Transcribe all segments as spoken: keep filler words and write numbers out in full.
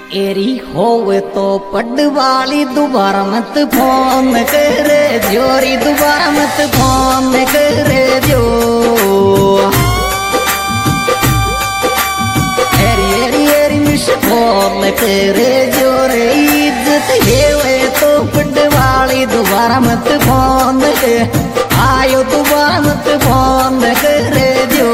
एरी होवे तो पडवाली दोबारा मत फोन करे जोरी दोबारा मत फोन करे जो एरी एरी एरी मिस फोन करे जो रे इज्जत हेवे तो पडवाली दोबारा मत फोन करे आयो दोबारा मत फोन करे जो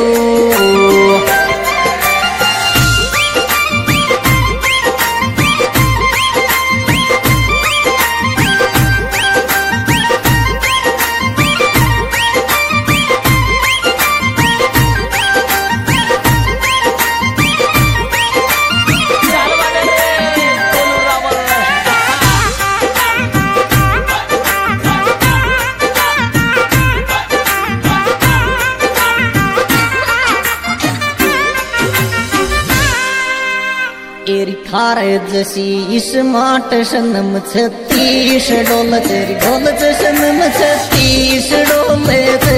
एरी थारे जसी स्मार्ट सनम छत्तीस डोल तेरी डोल सनम छत्तीस डोले थे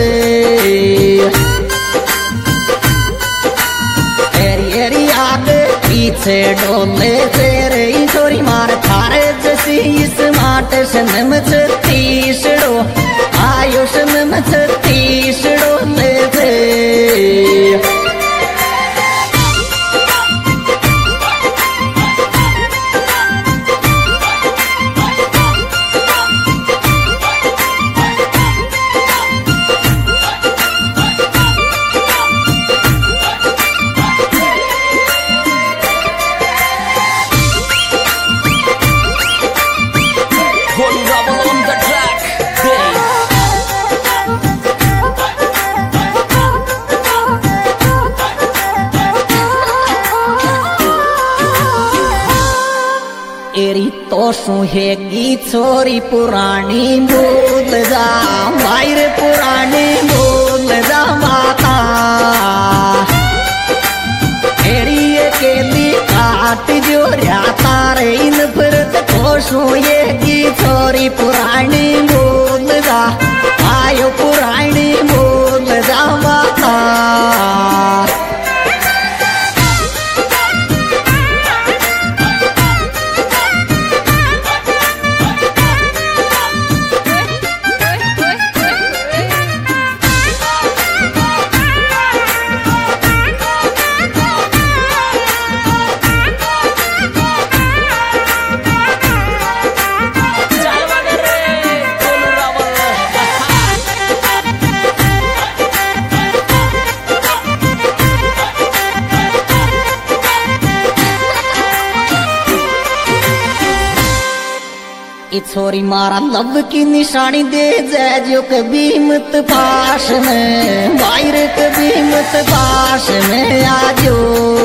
एरी एरी आगे पीछे डोले तेरे छोरी मार थारे जसी स्मार्ट सनम छत्तीस डो आयो सनम छत्तीस डोले थे एरी तो सुहेगी छोरी पुरानी भूल जा मायर पुरानी भूल जा माता एरी अकेली काट जो रहता रे इन फिरत तो सुहेगी छोरी पुरानी भूल जा आयो पुरानी भूल जा माता छोरी मारा लब की निशानी दे जाए जो कभी मत पास में वायर कभी मत पास में आजो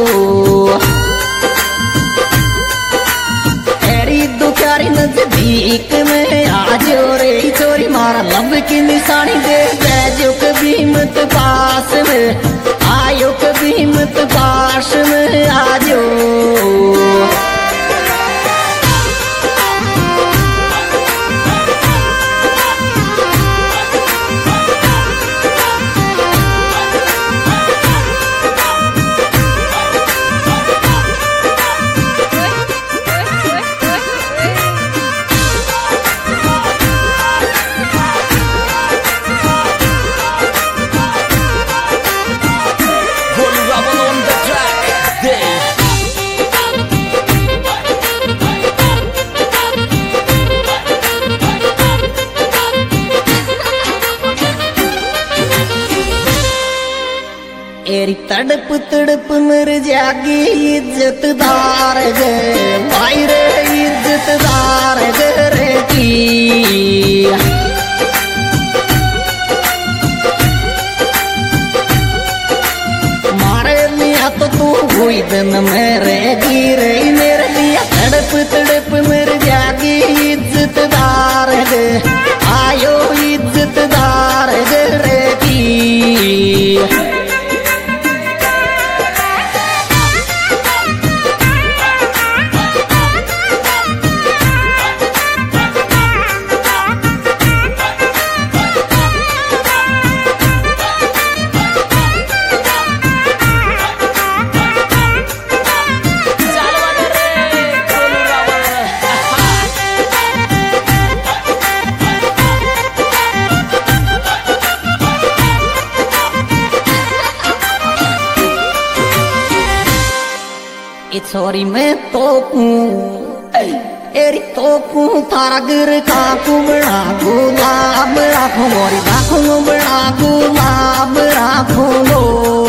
तेरी दुखारी नजदीक में आजो रे छोरी मारा लब की निशानी दे जाए जो कभी मत पास में आयो कभी मत पास में आजो एरी तड़प तड़प मर जागी इज्जतदार गे मायर इज्जतदार गे की मारे लिया तो तू हुई दिन मेरे गिरे मेरे लिया तड़प तड़प मर जागी इज्जतदार गे आयो इज्जतदार गे की छोरी मैं तो एरी तो कू थारा गिर काकू बड़ा गुलाब राखो मोरी राखो बड़ा गुलाब राखो लो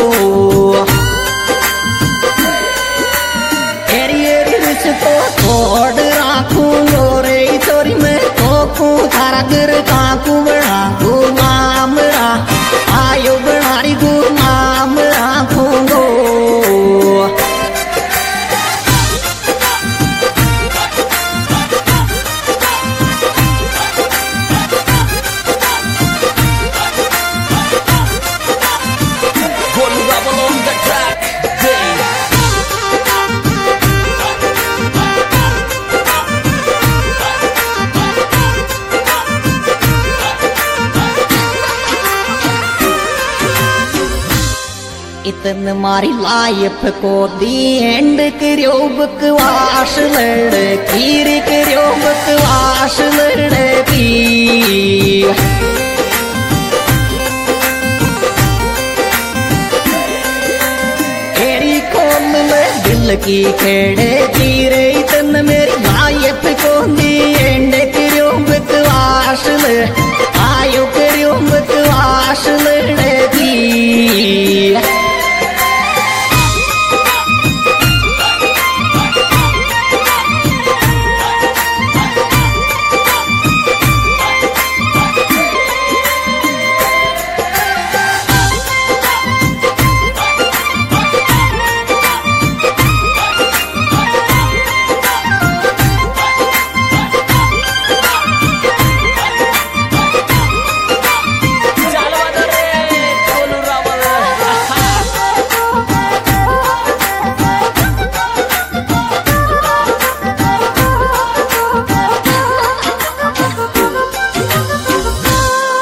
एरी एरी रिस तो छोड़ राखू लो रे छोरी मैं तो कू थारा गिर काकू बड़ा गुलाब रा आयो बनारी गुलाब राखो लो इतन मारी लाइफ को दी एंड करियो बकवास लड़ खीर करियो बकवास लड़ पी एरी खोल ले दिल की खेड़े की